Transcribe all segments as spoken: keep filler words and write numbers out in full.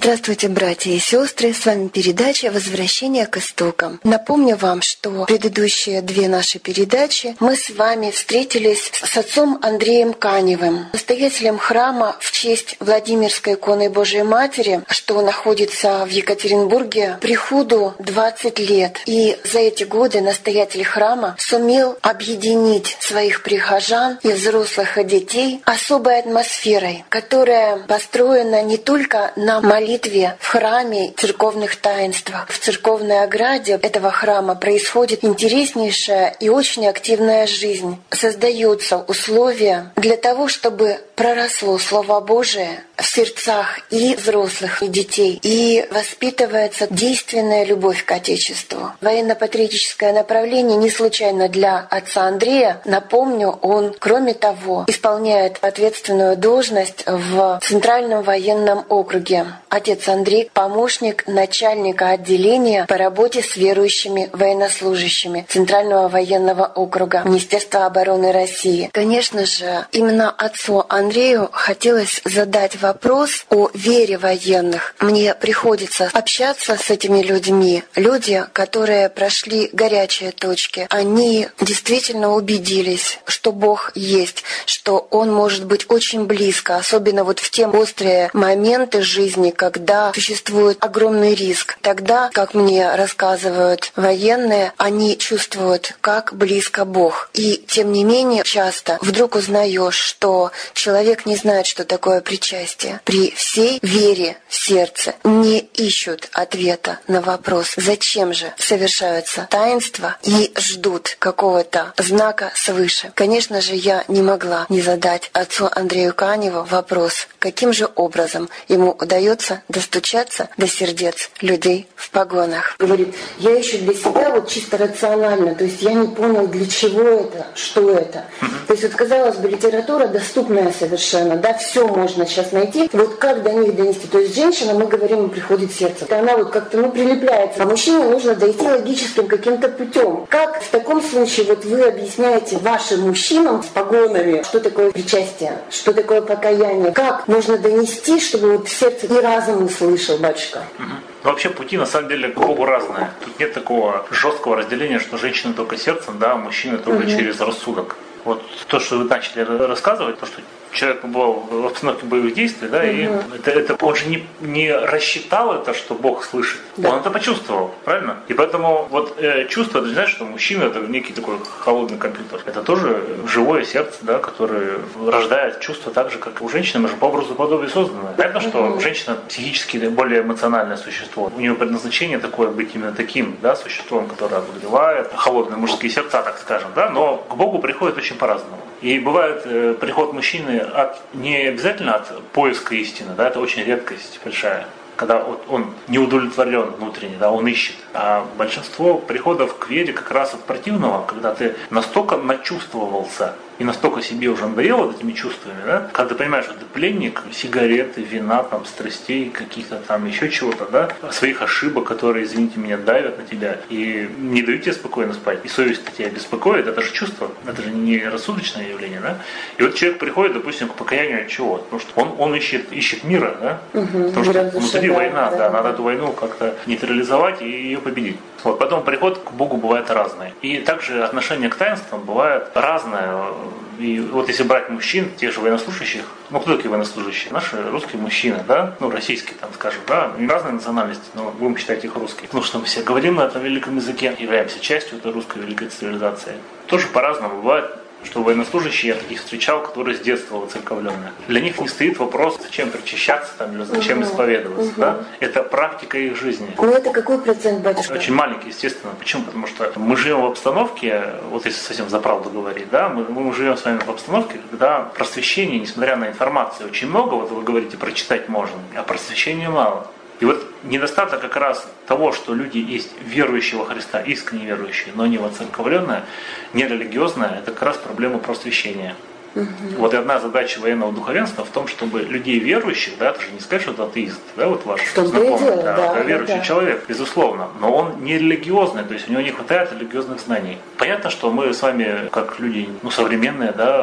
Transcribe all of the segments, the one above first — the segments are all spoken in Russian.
Здравствуйте, братья и сестры! С вами передача «Возвращение к истокам». Напомню вам, что предыдущие две наши передачи мы с вами встретились с отцом Андреем Каневым, настоятелем храма в честь Владимирской иконы Божией Матери, что находится в Екатеринбурге, приходу двадцать лет. И за эти годы настоятель храма сумел объединить своих прихожан и взрослых, и детей особой атмосферой, которая построена не только на молитве, молитве в храме, церковных таинствах. В церковной ограде этого храма происходит интереснейшая и очень активная жизнь. Создаются условия для того, чтобы проросло Слово Божие в сердцах и взрослых, и детей, и воспитывается действенная любовь к Отечеству. Военно-патриотическое направление не случайно для отца Андрея. Напомню, он, кроме того, исполняет ответственную должность в Центральном военном округе. Отец Андрей — помощник начальника отделения по работе с верующими военнослужащими Центрального военного округа Министерства обороны России. Конечно же, именно отцу Андрею хотелось задать вопрос о вере военных. Мне приходится общаться с этими людьми. Люди, которые прошли горячие точки, они действительно убедились, что Бог есть, что Он может быть очень близко, особенно вот в те острые моменты жизни, когда существует огромный риск. Тогда, как мне рассказывают военные, они чувствуют, как близко Бог. И тем не менее, часто вдруг узнаешь, что человек не знает, что такое причастие. При всей вере в сердце не ищут ответа на вопрос, зачем же совершаются таинства, и ждут какого-то знака свыше. Конечно же, я не могла не задать отцу Андрею Каневу вопрос, каким же образом ему удается достучаться до сердец людей в погонах. Говорит, я ищу для себя вот чисто рационально, то есть я не понял, для чего это, что это. Mm-hmm. То есть вот, казалось бы, литература доступная совершенно, да, все можно сейчас найти. Вот как до них донести? То есть женщина, мы говорим, приходит сердце. Она вот как-то, ну, прилепляется. А мужчине нужно дойти логическим каким-то путем. Как в таком случае вот вы объясняете вашим мужчинам с погонами, что такое причастие, что такое покаяние? Как можно донести, чтобы вот в сердце и разум услышал, батюшка? Угу. Вообще пути на самом деле к Богу разные. Тут нет такого жесткого разделения, что женщина только сердцем, да, а мужчина только угу. через рассудок. Вот то, что вы начали рассказывать, то, что человек побывал в обстановке боевых действий, да, угу. и это, это, он же не, не рассчитал это, что Бог слышит. Да. Он это почувствовал, правильно? И поэтому вот э, чувство, это не значит, что мужчина это некий такой холодный компьютер. Это тоже живое сердце, да, которое рождает чувства так же, как и у женщины, мы же по образу и подобию созданы. Понятно, что угу. женщина психически более эмоциональное существо. У нее предназначение такое быть именно таким, да, существом, которое обогревает холодные мужские сердца, так скажем, да, но к Богу приходит очень по-разному. И бывает э, приход мужчины от, не обязательно от поиска истины, да, это очень редкость большая, когда вот он не удовлетворен внутренне, да, он ищет. А большинство приходов к вере как раз от противного, когда ты настолько начувствовался и настолько себе уже надоело вот этими чувствами, да, когда ты понимаешь, что ты пленник сигареты, вина, там, страстей, каких-то там еще чего-то, да, своих ошибок, которые, извините меня, давят на тебя и не дают тебе спокойно спать, и совесть тебя беспокоит, это же чувство, это же не рассудочное явление, да. И вот человек приходит, допустим, к покаянию от чего? Потому что он, он ищет, ищет мира, да, угу, потому что внутри да, война, да, да, надо эту войну как-то нейтрализовать и ее победить. Вот, потом приход к Богу бывает разный. И также отношение к таинствам бывает разное. И вот если брать мужчин, тех же военнослужащих, ну кто такие военнослужащие? Наши русские мужчины, да, ну российские, там скажем, да, разные национальности, но будем считать их русские. Ну что мы все говорим на этом великом языке, являемся частью этой русской великой цивилизации. Тоже по-разному бывает. Что военнослужащие, я таких встречал, которые с детства воцерковленные. Для них не стоит вопрос, зачем причащаться там, или зачем угу. исповедоваться. Угу. Да? Это практика их жизни. Ну это какой процент, батюшка? Очень маленький, естественно. Почему? Потому что мы живем в обстановке, вот если совсем за правду говорить, да, мы, мы живем с вами в обстановке, когда просвещения, несмотря на информацию, очень много, вот вы говорите, прочитать можно, а просвещения мало. И вот недостаток как раз того, что люди есть верующие во Христа, искренне верующие, но не воцерковленные, не религиозные, это как раз проблема просвещения. Угу. Вот и одна задача военного духовенства в том, чтобы людей верующих, да, это же не сказать, что это атеист, да, вот ваш знакомый, да, да, да, верующий да. человек, безусловно, но он не религиозный, то есть у него не хватает религиозных знаний. Понятно, что мы с вами, как люди ну, современные, да,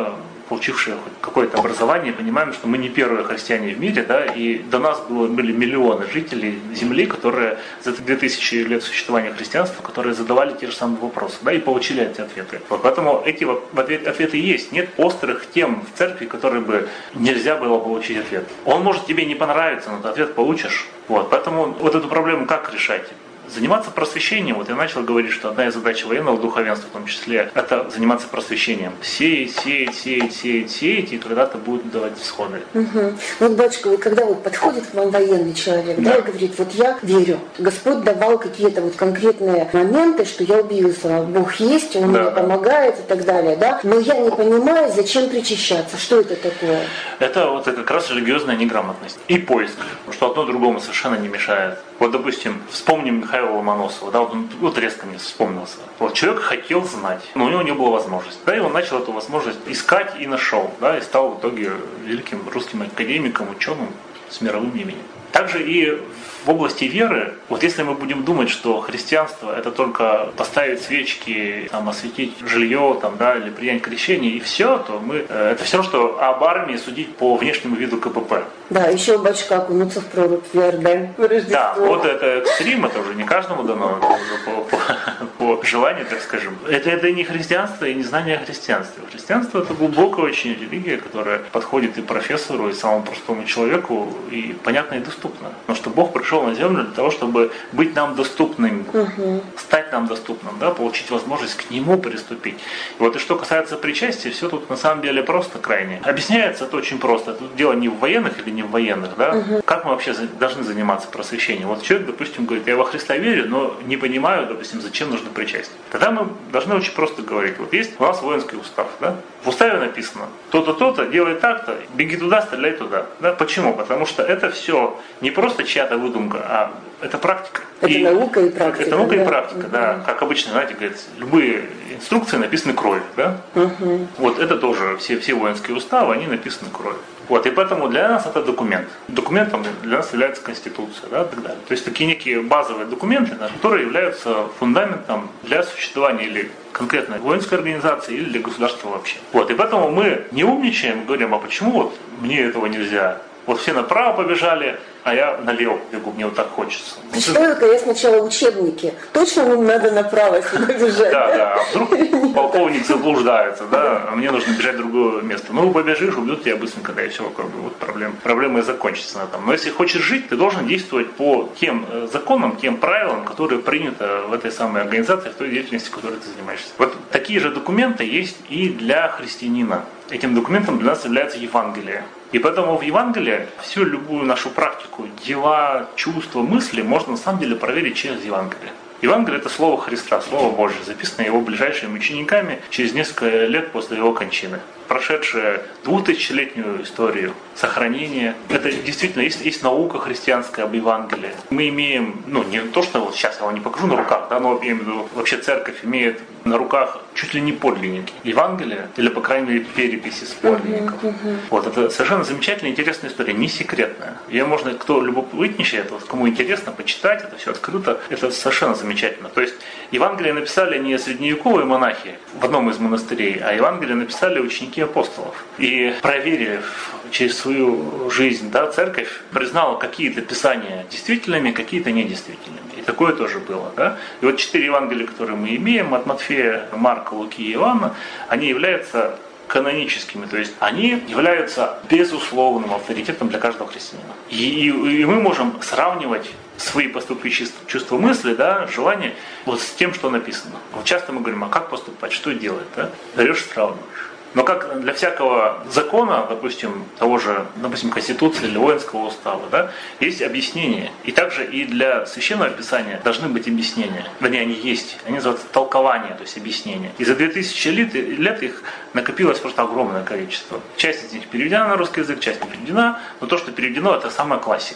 получившие хоть какое-то образование, понимаем, что мы не первые христиане в мире, да, и до нас было, были миллионы жителей Земли, которые за две тысячи лет существования христианства, которые задавали те же самые вопросы, да, и получили эти ответы. Вот поэтому эти ответы есть. Нет острых тем в церкви, которые бы нельзя было получить ответ. Он может тебе не понравиться, но ты ответ получишь. Вот, поэтому вот эту проблему как решать? Заниматься просвещением. Вот я начал говорить, что одна из задач военного духовенства, в том числе, это заниматься просвещением. Сеять, сеять, сеять, сеять, сеять, и когда-то будет давать всходы. Угу. Вот, батюшка, вот когда вот подходит к вам военный человек, да, да и говорит, вот я верю, Господь давал какие-то вот конкретные моменты, что я убедился, Бог есть, Он да, мне да. помогает и так далее, да, но я не понимаю, зачем причащаться, что это такое? Это вот как раз религиозная неграмотность и поиск, что одно другому совершенно не мешает. Вот, допустим, вспомним Михаила Ломоносова, да, вот, он, вот резко мне вспомнился. Вот человек хотел знать, но у него не было возможности. Да, и он начал эту возможность искать и нашел, да, и стал в итоге великим русским академиком, ученым с мировым именем. Также и в области веры, вот если мы будем думать, что христианство это только поставить свечки, там, осветить жилье, там, да, или принять крещение и все, то мы это все, что об армии судить по внешнему виду ка пэ пэ. Да, еще батюшка окунуться в прорубь вер, да? Да, вот это экстрим, это уже не каждому дано по, по, по желанию, так скажем. Это, это не христианство и не знание о христианстве. Христианство это глубокая очень религия, которая подходит и профессору, и самому простому человеку, и понятно и доступно. Потому что Бог пришел на землю для того, чтобы быть нам доступным, угу. стать нам доступным, да, получить возможность к Нему приступить. И вот и что касается причастия, все тут на самом деле просто крайне. Объясняется это очень просто. Тут дело не в военных или не в военных, да. Угу. Как мы вообще должны заниматься просвещением? Вот человек, допустим, говорит, я во Христа верю, но не понимаю, допустим, зачем нужно причастие. Тогда мы должны очень просто говорить. Вот есть у нас воинский устав, да. В уставе написано, то-то, то-то, делай так-то, беги туда, стреляй туда. Да? Почему? Потому что это все не просто чья-то выдумка, а это практика. Это и наука и практика. Это наука да? и практика, угу. да. Как обычно, знаете, говорят, любые инструкции написаны кровью, да. Угу. Вот это тоже, все, все воинские уставы, они написаны кровью. Вот, и поэтому для нас это документ. Документом для нас является Конституция, да, и так далее. То есть такие некие базовые документы, да, которые являются фундаментом для существования или конкретной воинской организации, или для государства вообще. Вот, и поэтому мы не умничаем, говорим, а почему вот мне этого нельзя? Вот все направо побежали, а я налево бегу, мне вот так хочется. Читаю-ка я сначала учебники. Точно нам надо направо сюда бежать? Да, да. А вдруг полковник заблуждается, да, а мне нужно бежать в другое место. Ну, побежишь, убьют тебя быстренько, да, и все, как бы, вот проблема. Проблема и закончится на этом. Но если хочешь жить, ты должен действовать по тем законам, тем правилам, которые приняты в этой самой организации, в той деятельности, которой ты занимаешься. Вот такие же документы есть и для христианина. Этим документом для нас является Евангелие. И поэтому в Евангелии всю любую нашу практику, дела, чувства, мысли можно на самом деле проверить через Евангелие. Евангелие – это Слово Христа, Слово Божье, записанное Его ближайшими учениками через несколько лет после Его кончины. Прошедшее двухтысячелетнюю историю сохранения. Это действительно есть, есть наука христианская об Евангелии. Мы имеем, ну не то, что вот сейчас я вам не покажу на руках, да, но я имею в виду, вообще церковь имеет на руках чуть ли не подлинники Евангелия, или, по крайней мере, переписи с подлинников. Uh-huh, uh-huh. Вот, это совершенно замечательная, интересная история, не секретная. Ее можно, кто любопытничает, вот, кому интересно, почитать, это все открыто, это совершенно замечательно. То есть, Евангелие написали не средневековые монахи в одном из монастырей, а Евангелие написали ученики апостолов. И проверив через свою жизнь, да, церковь признала какие-то писания действительными, какие-то недействительными. И такое тоже было. Да? И вот четыре Евангелия, которые мы имеем, от Матфея, Марка, Луки и Иоанна, они являются каноническими, то есть они являются безусловным авторитетом для каждого христианина. И, и, и мы можем сравнивать свои поступающие чувства, мысли, да, желания вот с тем, что написано. Вот часто мы говорим, а как поступать, что делать? Да? Берешь, сравниваешь. Но как для всякого закона, допустим, того же, допустим, Конституции или воинского устава, да, есть объяснения. И также и для Священного Писания должны быть объяснения. Вернее, они есть. Они называются толкования, то есть объяснения. И за две тысячи лет, лет их накопилось просто огромное количество. Часть из них переведена на русский язык, часть не переведена. Но то, что переведено, это самая классика.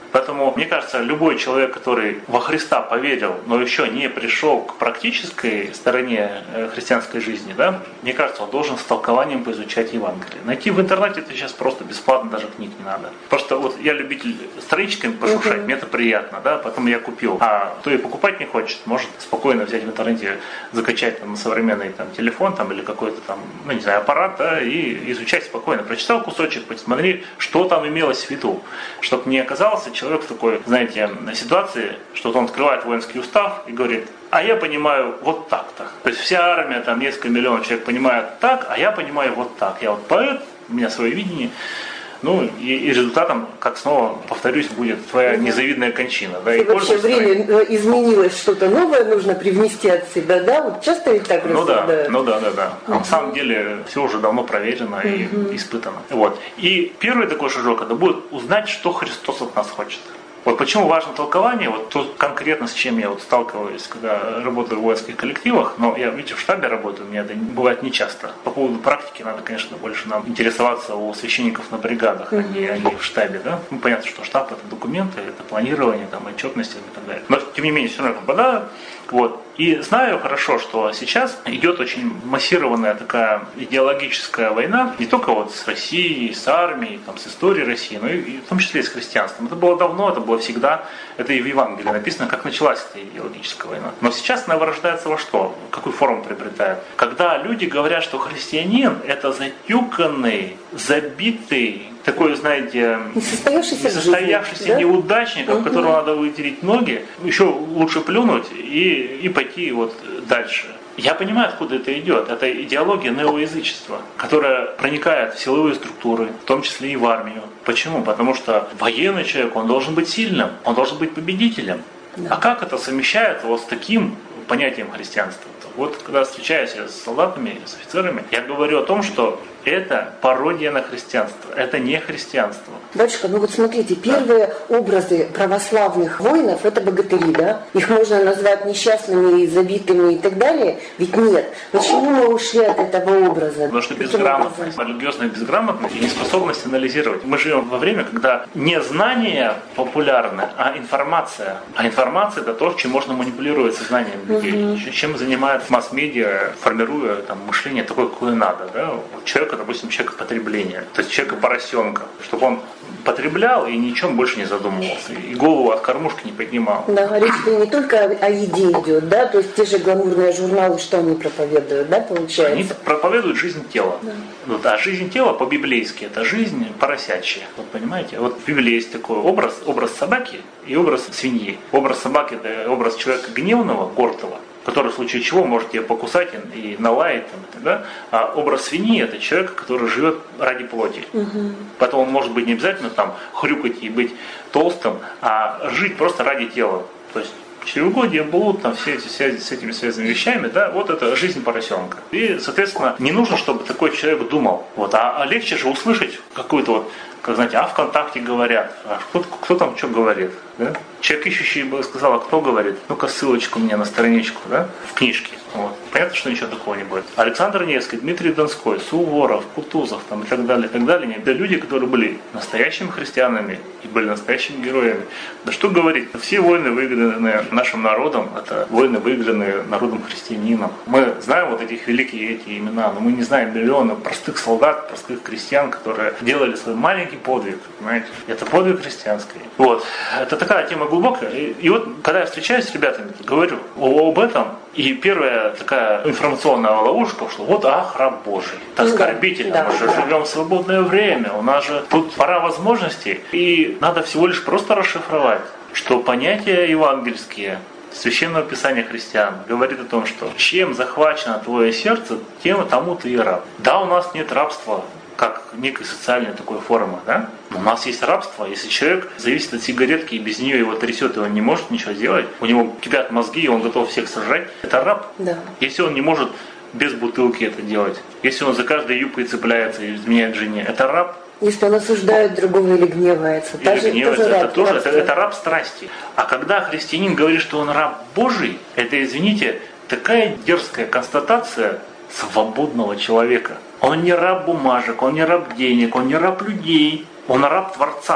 Поэтому, мне кажется, любой человек, который во Христа поверил, но еще не пришел к практической стороне христианской жизни, да, мне кажется, он должен с толкованием поизучать Евангелие. Найти в интернете это сейчас просто бесплатно, даже книг не надо. Просто вот я любитель страничками пошуршать, uh-huh. мне это приятно, да, поэтому я купил. А кто и покупать не хочет, может спокойно взять в интернете, закачать там, на современный там, телефон там, или какой-то там, ну не знаю, аппарат, да, и изучать спокойно. Прочитал кусочек, посмотри, что там имелось в виду. Чтобы не оказался человек в такой, знаете, ситуации, что он открывает воинский устав и говорит: а я понимаю вот так-то. То есть вся армия, там несколько миллионов человек понимают так, а я понимаю вот так. Я вот поэт, у меня свое видение. Ну и, и результатом, как снова повторюсь, будет твоя незавидная кончина. Да, и вообще время изменилось, что-то новое нужно привнести от себя, да? Вот часто ведь так ну рассуждают? Да, ну да, да, да. А uh-huh. на самом деле все уже давно проверено uh-huh. и испытано. Вот. И первый такой шажок, это будет узнать, что Христос от нас хочет. Вот почему важно толкование, вот то конкретно с чем я вот сталкиваюсь, когда работаю в воинских коллективах, но я, видите, в штабе работаю, у меня это бывает нечасто. По поводу практики надо, конечно, больше нам интересоваться у священников на бригадах, mm-hmm. а, не, а не в штабе, да. Ну, понятно, что штаб — это документы, это планирование, там, отчетность и так далее. Но, тем не менее, все равно попадаю. Вот. И знаю хорошо, что сейчас идет очень массированная такая идеологическая война, не только вот с Россией, с армией, там, с историей России, но и, и в том числе и с христианством. Это было давно, это было всегда, это и в Евангелии написано, как началась эта идеологическая война. Но сейчас она вырождается во что? Какую форму приобретает? Когда люди говорят, что христианин — это затюканный, забитый, такой, знаете, несостоявшийся, несостоявшийся жизни, да? неудачник, угу. которому надо вытереть ноги, еще лучше плюнуть и, и пойти вот дальше. Я понимаю, откуда это идет. Это идеология неоязычества, которая проникает в силовые структуры, в том числе и в армию. Почему? Потому что военный человек, он должен быть сильным, он должен быть победителем. Да. А как это совмещает вот с таким понятием христианства? Вот когда встречаюсь с солдатами, с офицерами, я говорю о том, что это пародия на христианство, это не христианство. Батюшка, ну вот смотрите, первые да. образы православных воинов — это богатыри, да? Их можно назвать несчастными, забитыми и так далее, ведь нет. Почему мы ушли от этого образа? Потому что безграмотность, религиозная безграмотность и неспособность анализировать. Мы живем во время, когда не знание популярно, а информация. А информация — это то, чем можно манипулировать сознанием людей. Угу. Чем занимается масс-медиа, формируя там, мышление такое, какое надо. Да? Человека, допустим, человека потребления, то есть человека-поросенка, чтобы он потреблял и ни о чем больше не задумывался, и голову от кормушки не поднимал. Да, речь-то не только о еде идет, да, то есть те же гламурные журналы, что они проповедуют, да, получается? Они проповедуют жизнь тела. Да. Вот, а жизнь тела по-библейски — это жизнь поросячья. Вот понимаете? Вот в Библии есть такой образ, образ собаки и образ свиньи. Образ собаки — это образ человека гневного, гордого, который в случае чего может тебя покусать и налаять. Да? А образ свиньи — это человек, который живет ради плоти. Угу. Поэтому он может быть не обязательно там хрюкать и быть толстым, а жить просто ради тела. То есть чревоугодие, блуд, там все эти связи с этими связанными вещами, да, вот это жизнь поросенка. И, соответственно, не нужно, чтобы такой человек думал. Вот, а, а легче же услышать какую-то вот, как знаете, а ВКонтакте говорят, а кто, кто там что говорит, да? Человек ищущий бы сказал, а кто говорит? Ну-ка ссылочку мне на страничку, да, в книжке. Вот. Понятно, что ничего такого не будет. Александр Невский, Дмитрий Донской, Суворов, Кутузов там, и так далее, и так далее. Это люди, которые были настоящими христианами и были настоящими героями. Да что говорить, все войны, выигранные нашим народом, это войны, выигранные народом-христианином. Мы знаем вот этих великие эти имена, но мы не знаем миллионы простых солдат, простых крестьян, которые делали свой маленький подвиг, понимаете? Это подвиг христианский. Вот. Это такая тема глубокая. И, и вот, когда я встречаюсь с ребятами, говорю об этом, и первая такая информационная ловушка, что вот, ах, раб Божий. Это оскорбительно, да, мы же да. живем в свободное время, у нас же тут пора возможностей, и надо всего лишь просто расшифровать, что понятия евангельские, Священного Писания христиан говорит о том, что чем захвачено твое сердце, тем тому ты и раб. Да, у нас нет рабства как некой социальной такой формы, да? Но у нас есть рабство. Если человек зависит от сигаретки и без нее его трясет, и он не может ничего сделать, у него кипят мозги, и он готов всех сожрать, это раб. Да. Если он не может без бутылки это делать, если он за каждой юбкой цепляется и изменяет жене, это раб. Если он осуждает другого или гневается. Или Даже, гневается, тоже это раб, тоже это, это раб страсти. А когда христианин говорит, что он раб Божий, это, извините, такая дерзкая констатация свободного человека. Он не раб бумажек, он не раб денег, он не раб людей, он раб Творца.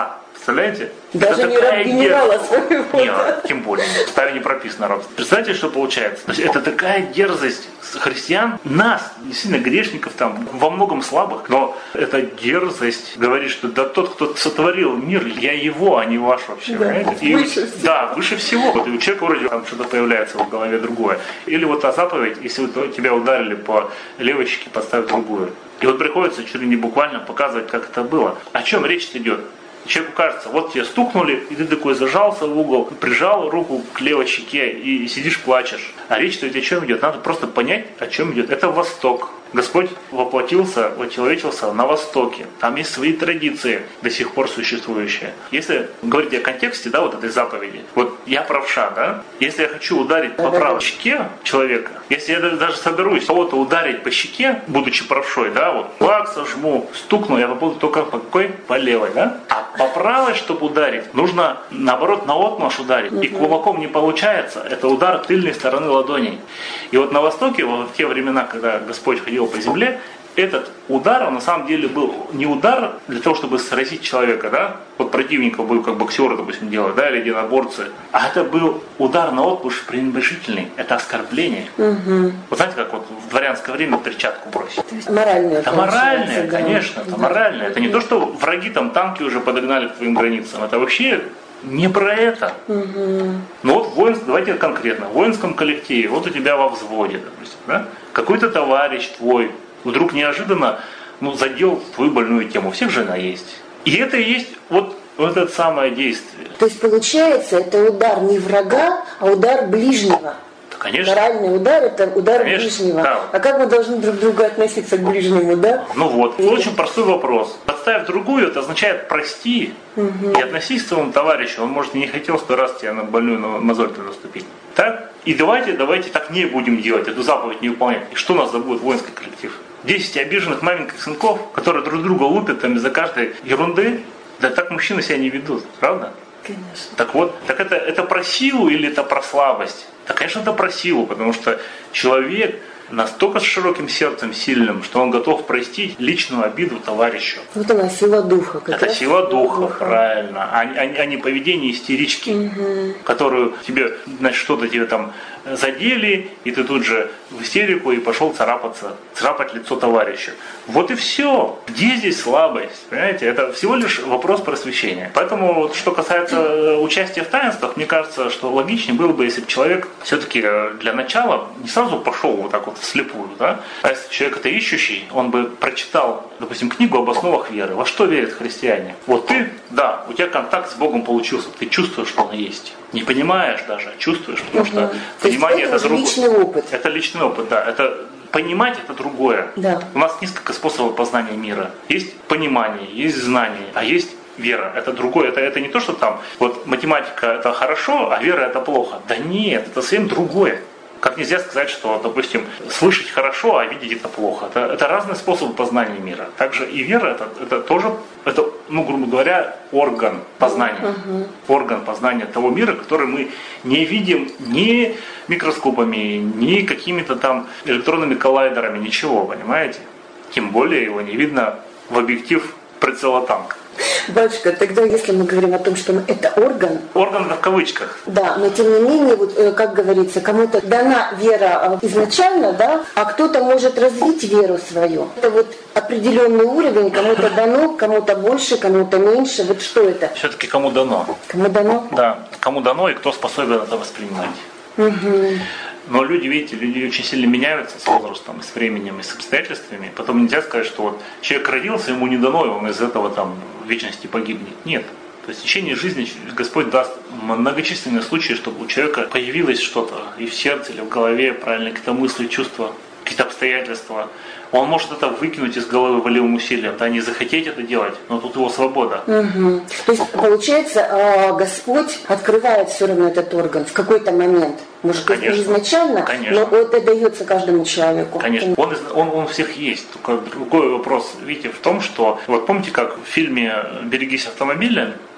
Представляете? Даже не раб генерала своего. Нет, тем более. В уставе не прописано рабство. Представляете, что получается? То есть это такая дерзость христиан, нас, действительно грешников там, во многом слабых, но эта дерзость говорит, что да тот, кто сотворил мир, я его, а не ваш вообще. Да, и, выше всего. Да, выше всего. Вот, и у человека вроде там что-то появляется в голове другое. Или вот та заповедь, если вот тебя ударили по левой щеке, поставь другую. И вот приходится чуть ли не буквально показывать, как это было. О чем речь идет? Человеку кажется, вот тебе стукнули, и ты такой зажался в угол, прижал руку к левой щеке и сидишь, плачешь. А речь-то ведь о чем идет? Надо просто понять, о чем идет. Это Восток. Господь воплотился, вочеловечился на Востоке. Там есть свои традиции, до сих пор существующие. Если говорить о контексте, да, вот этой заповеди, вот я правша, да, если я хочу ударить по правой щеке человека, если я даже соберусь кого-то ударить по щеке, будучи правшой, да, вот, флаг сожму, стукну, я попаду только по какой? По левой, да? А по правой, чтобы ударить, нужно, наоборот, наотмашь ударить. И кулаком не получается, это удар тыльной стороны ладоней. И вот на Востоке, в те времена, когда Господь ходил по земле, этот удар, он на самом деле был не удар для того, чтобы сразить человека, да, вот противников был, как боксеры, допустим, делают, да, или единоборцы, а это был удар наотмашь пренебрежительный, это оскорбление. Угу. Вот знаете, как вот в дворянское время перчатку бросить. Моральное. Это моральное, да. конечно, это да. моральное. Это не то, что враги там танки уже подогнали к твоим границам, это вообще не про это. Угу. Ну вот воинство, давайте конкретно, в воинском коллективе, вот у тебя во взводе, допустим, да, какой-то товарищ твой вдруг неожиданно ну, задел твою больную тему. У всех же она есть. И это и есть вот, вот это самое действие. То есть получается, это удар не врага, а удар ближнего. Да, конечно. Моральный удар – это удар конечно, ближнего. Да. А как мы должны друг к другу относиться к ближнему, да? Ну вот, и... очень простой вопрос. Подставь другую, это означает прости угу. и относись к своему товарищу. Он, может, и не хотел сто раз тебя на больную мозоль наступить. Так? И давайте, давайте так не будем делать, эту заповедь не выполнять. И что у нас забудет воинский коллектив? десять обиженных маленьких сынков, которые друг друга лупят там из-за каждой ерунды. Да так мужчины себя не ведут, правда? Конечно. Так вот, так это, это про силу или это про слабость? Да, конечно, это про силу, потому что человек настолько с широким сердцем сильным, что он готов простить личную обиду товарищу. Вот она, сила духа. Как это раз сила духа, духа. правильно. А, а, а не поведение истерички, угу. которую тебе, значит, что-то тебе там задели, и ты тут же в истерику и пошел царапаться, царапать лицо товарища. Вот и все. Где здесь слабость? Понимаете? Это всего лишь вопрос просвещения. Поэтому, вот, что касается участия в таинствах, мне кажется, что логичнее было бы, если бы человек все-таки для начала не сразу пошел вот так вот вслепую, да? А если человек это ищущий, он бы прочитал, допустим, книгу об основах веры. Во что верят христиане? Вот ты, да, у тебя контакт с Богом получился, ты чувствуешь, что он есть. Не понимаешь даже, а чувствуешь, потому угу. что понимание это, это другое. Личный опыт. Это личный опыт, да. Это понимать это другое. Да. У нас несколько способов познания мира. Есть понимание, есть знание, а есть вера. Это другое. Это, это не то, что там вот математика это хорошо, а вера это плохо. Да нет, это совсем другое. Как нельзя сказать, что, допустим, слышать хорошо, а видеть это плохо. Это, это разные способы познания мира. Также и вера это, это тоже, это, ну, грубо говоря, орган познания. Uh-huh. Орган познания того мира, который мы не видим ни микроскопами, ни какими-то там электронными коллайдерами, ничего, понимаете? Тем более его не видно в объектив прицела танка. Батюшка, тогда если мы говорим о том, что это орган... Орган в кавычках. Да, но тем не менее, вот, как говорится, кому-то дана вера изначально, да, а кто-то может развить веру свою. Это вот определенный уровень, кому-то дано, кому-то больше, кому-то меньше. Вот что это? Все-таки кому дано. Кому дано? Да, кому дано и кто способен это воспринимать. Угу. Но люди, видите, люди очень сильно меняются с возрастом, и с временем, и с обстоятельствами. Потом нельзя сказать, что вот человек родился, ему не дано, и он из этого там в вечности погибнет. Нет. То есть в течение жизни Господь даст многочисленные случаи, чтобы у человека появилось что-то и в сердце, или в голове, правильно, какие-то мысли, чувства, какие-то обстоятельства. Он может это выкинуть из головы волевым усилием, да, не захотеть это делать, но тут его свобода. Угу. То есть, получается, Господь открывает все равно этот орган в какой-то момент. Может быть, не изначально, конечно. Но это дается каждому человеку. Конечно, он, он, он у всех есть. Только другой вопрос, видите, в том, что, вот помните, как в фильме «Берегись автомобиля»,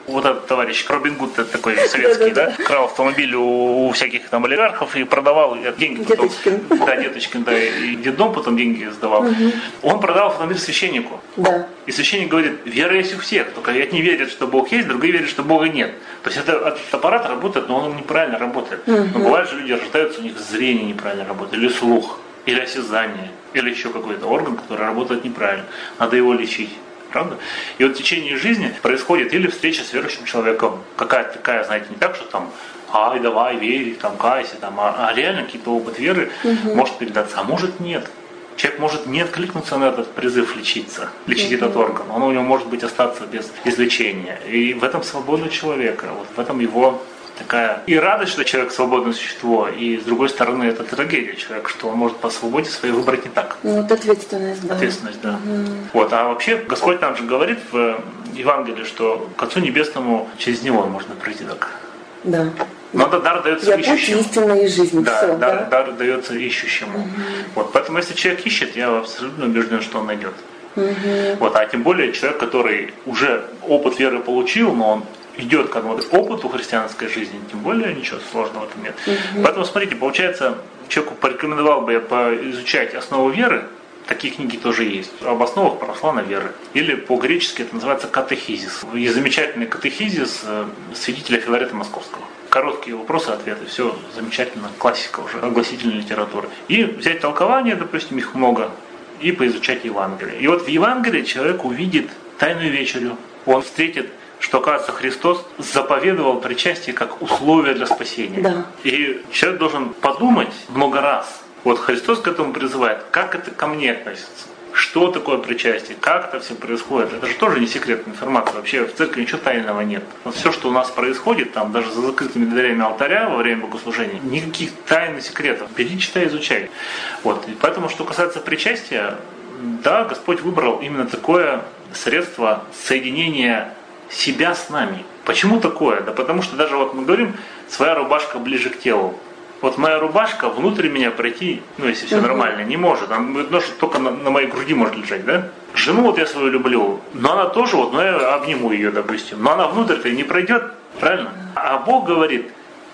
Вот этот товарищ Робин Гуд такой советский, да, крал автомобиль у, у всяких там олигархов и продавал деньги. Деточкин. Потом, да, Деточкин, да, и детдом потом деньги сдавал. Угу. Он продал автомобиль священнику. Да. И священник говорит, вера есть у всех, только одни верят, что Бог есть, другие верят, что Бога нет. То есть это, этот аппарат работает, но он неправильно работает. Угу. Но бывает же люди рождаются, у них зрение неправильно работает, или слух, или осязание, или еще какой-то орган, который работает неправильно. Надо его лечить. Правда? И вот в течение жизни происходит или встреча с верующим человеком, какая-то такая, знаете, не так, что там, ай, давай, верь, там, кайся, там, а, а реально какие-то опыт веры угу. может передаться, а может нет. Человек может не откликнуться на этот призыв лечиться, лечить угу. этот орган, он у него может быть остаться без излечения. И в этом свобода человека, вот в этом его такая и радость, что человек свободное существо, и с другой стороны это трагедия человека, что он может по свободе своей выбрать не так. Ну, вот ответственность, да. Ответственность, да. Угу. Вот, а вообще Господь нам же говорит в Евангелии, что к Отцу Небесному через Него можно прийти так. Да. Но дар дается я ищущему. Путь истинной жизни. Да, Все, дар, да? дар дается ищущему. Угу. Вот, поэтому если человек ищет, я абсолютно убежден, что он найдет. Угу. Вот, а тем более человек, который уже опыт веры получил, но он идет к одному опыту христианской жизни, тем более ничего сложного в этом нет. Угу. Поэтому, смотрите, получается, человеку порекомендовал бы я поизучать основу веры, такие книги тоже есть, об основах православной веры. Или по-гречески это называется катехизис. Есть замечательный катехизис святителя Филарета Московского. Короткие вопросы-ответы, все замечательно, классика уже, огласительной литературы. И взять толкование, допустим, их много, и поизучать Евангелие. И вот в Евангелии человек увидит тайную вечерю, он встретит, что, оказывается, Христос заповедовал причастие как условие для спасения. Да. И человек должен подумать много раз. Вот Христос к этому призывает, как это ко мне относится, что такое причастие, как это все происходит. Это же тоже не секретная информация. Вообще в церкви ничего тайного нет. Вот все, что у нас происходит, там даже за закрытыми дверями алтаря во время богослужения, никаких тайн и секретов. Бери, читай, изучай. Вот. И поэтому, что касается причастия, да, Господь выбрал именно такое средство соединения себя с нами. Почему такое? Да потому что даже вот мы говорим, своя рубашка ближе к телу. Вот моя рубашка внутрь меня пройти, ну если все uh-huh. нормально, не может. Она только на, на моей груди может лежать, да? Жену вот я свою люблю, но она тоже, вот, но я обниму ее, допустим. Но она внутрь-то не пройдет, правильно? А Бог говорит,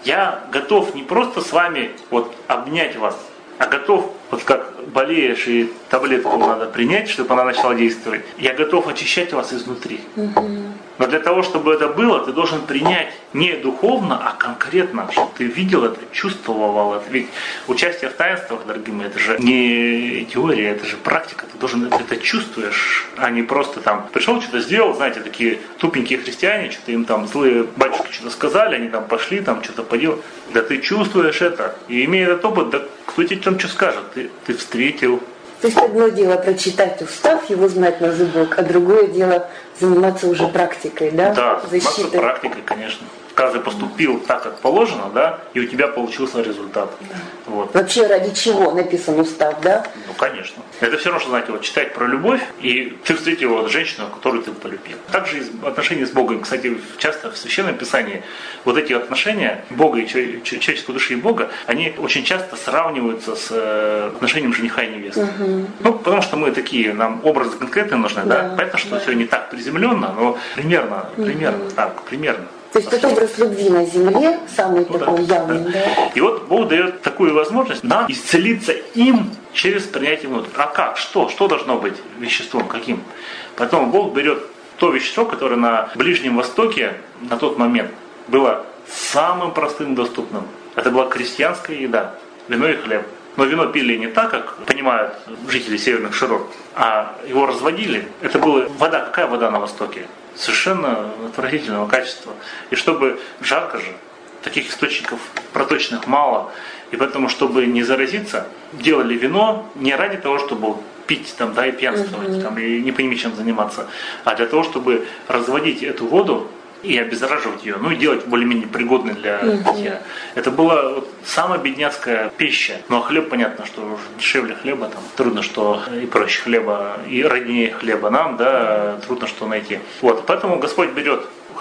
я готов не просто с вами вот обнять вас, а готов, вот как болеешь и таблетку надо принять, чтобы она начала действовать, я готов очищать вас изнутри. Uh-huh. Но для того, чтобы это было, ты должен принять не духовно, а конкретно, чтобы ты видел это, чувствовал это. Ведь участие в таинствах, дорогие мои, это же не теория, это же практика. Ты должен это, это чувствуешь, а не просто там пришел, что-то сделал, знаете, такие тупенькие христиане, что-то им там злые батюшки что-то сказали, они там пошли, там что-то поделали. Да ты чувствуешь это. И имея этот опыт, да кто тебе там что скажет? Ты, ты встретил. То есть одно дело прочитать устав, его знать на зубок, а другое дело заниматься уже практикой, да? Да, заниматься практикой, конечно. Каждый поступил так, как положено, да, и у тебя получился результат. Да. Вот. Вообще ради чего написан устав, да? Ну, конечно. Это все равно, что, знаете, вот читать про любовь, и ты встретил вот женщину, которую ты полюбил. Также и отношения с Богом. Кстати, часто в Священном Писании вот эти отношения Бога и человеческой души и Бога, они очень часто сравниваются с отношением жениха и невесты. Угу. Ну, потому что мы такие, нам образы конкретные нужны, да? да? Понятно, что да. все не так приземленно, но примерно, примерно угу. так, примерно. То есть это образ любви на земле, самый ну, такой да, явный, да. да? И вот Бог дает такую возможность нам исцелиться им через принятие внутрь. А как? Что? Что должно быть веществом? Каким? Поэтому Бог берет то вещество, которое на Ближнем Востоке на тот момент было самым простым и доступным. Это была крестьянская еда, вино и хлеб. Но вино пили не так, как понимают жители северных широт, а его разводили. Это была вода. Какая вода на Востоке? Совершенно отвратительного качества. И чтобы жарко же, таких источников проточных мало. И поэтому, чтобы не заразиться, делали вино не ради того, чтобы пить там, да, и пьянствовать, mm-hmm. там, и не пойми чем заниматься, а для того, чтобы разводить эту воду и обеззараживать ее, ну и делать более-менее пригодной для mm-hmm. питья. Это была вот самая бедняцкая пища. Ну а хлеб, понятно, что уже дешевле хлеба, там трудно, что и проще хлеба, и роднее хлеба нам, да, трудно что найти. Вот, поэтому Господь берет хлеб,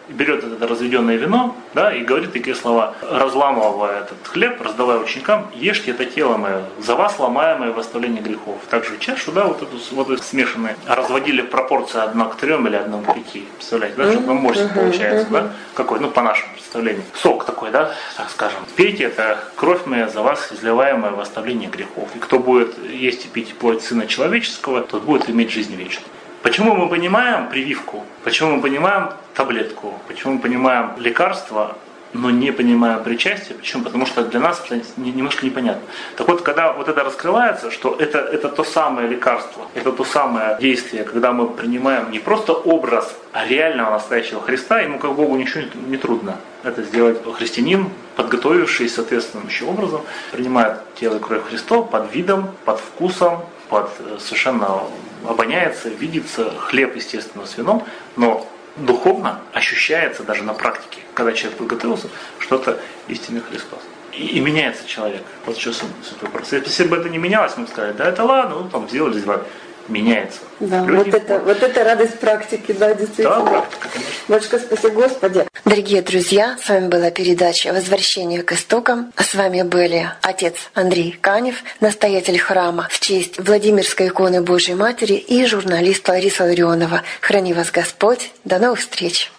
берет это разведенное вино, да, и говорит такие слова: разламывая этот хлеб, раздавая ученикам: ешьте это тело мое, за вас ломаемое в оставлении грехов. Также чашу, да, вот эту воду смешанные, разводили в пропорции одна к трем или одна к пяти. Представляете, да, чтобы мощность получается, да, какой, ну, по нашему представлению. Сок такой, да, так скажем. Пейте, это кровь моя за вас, изливаемая в оставление грехов. И кто будет есть и пить плоть Сына Человеческого, тот будет иметь жизнь вечную. Почему мы понимаем прививку? Почему мы понимаем таблетку? Почему мы понимаем лекарство, но не понимаем причастие? Почему? Потому что для нас это немножко непонятно. Так вот, когда вот это раскрывается, что это, это то самое лекарство, это то самое действие, когда мы принимаем не просто образ, а реального настоящего Христа, ему как Богу ничего не трудно это сделать. Христианин, подготовивший соответствующим образом, принимает тело и кровь Христова под видом, под вкусом, под совершенно обоняется, видится хлеб, естественно, с вином, но духовно ощущается даже на практике, когда человек подготовился, что-то истинный Христос. И, и меняется человек. Вот что святой вопрос. Если бы это не менялось, мы бы сказали: да это ладно, ну там сделали, сделали. Меняется. Да, Люди, вот, это, вот это радость практики, да, действительно. Да, практика, конечно. Батюшка, спаси Господи. Дорогие друзья, с вами была передача «Возвращение к истокам». А с вами были отец Андрей Канев, настоятель храма в честь Владимирской иконы Божьей Матери, и журналист Лариса Ларионова. Храни вас Господь. До новых встреч.